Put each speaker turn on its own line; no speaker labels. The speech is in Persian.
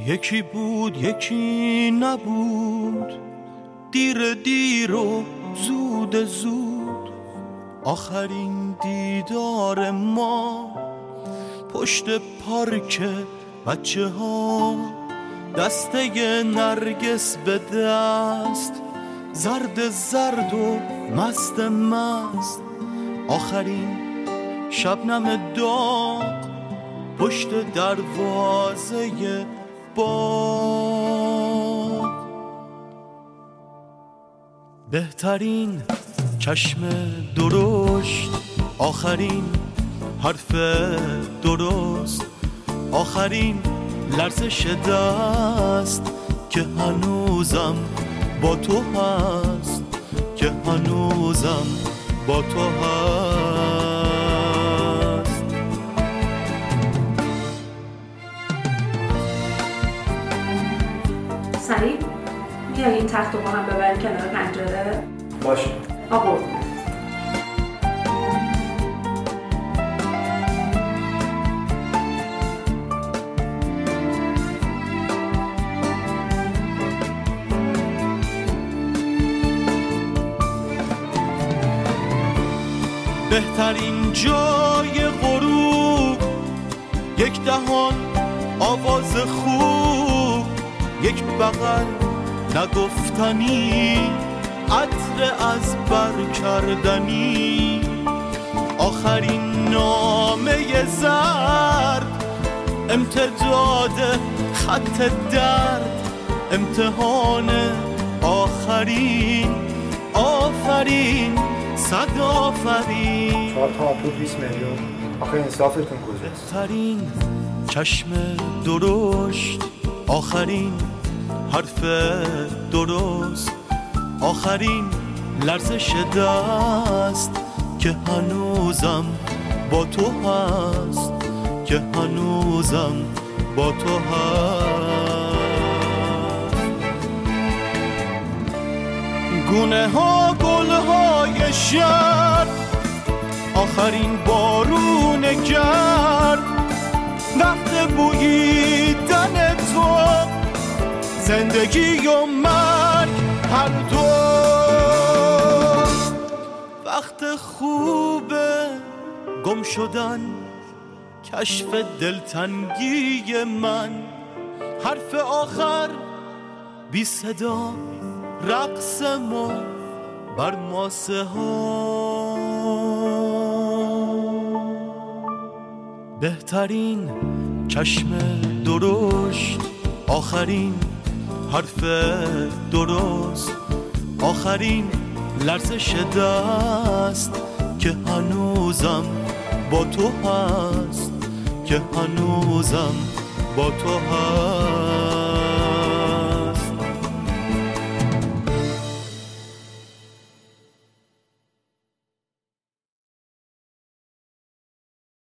یکی بود یکی نبود، دیر دیر و زود زود، آخرین دیدار ما پشت پارک بچه ها، دسته نرگس به دست، زرد زرد و مست مست، آخرین شبنم داغ پشت دروازه باغ. بهترین چشم درشت، آخرین حرف درست، آخرین لرزش دست که هنوزم با تو هست، که هنوزم با تو هست.
سعید میای این تخت رو با هم ببریم کنار پنجره؟
باشه.
آقا
بهترین جای غروب، یک دهان آواز خوب، یک بغل نگفتنی، عطر از بر کردنی، آخرین نامه زرد، امتداد خط درد، امتحان آخرین، آفرین صد آفرین.
4 تا پول 20 میلیون. آخه انصافتون کجاست؟
بهترین چشم درشت، آخرین حرف درست، آخرین لرزش دست که هنوزم با تو هست، که هنوزم با تو هست. گونه ها گل های شهر، آخرین بارون گرد، وقت بوییدن تو، زندگی و مرگ هر دو، وقت خوبه گم شدن، کشف دلتنگی من، حرف آخر بی صدا، رقص ما بر ماسه ها. بهترین چشم درشت، آخرین حرف درست، آخرین لرزش دست که هنوزم با تو هست، که هنوزم با تو هست.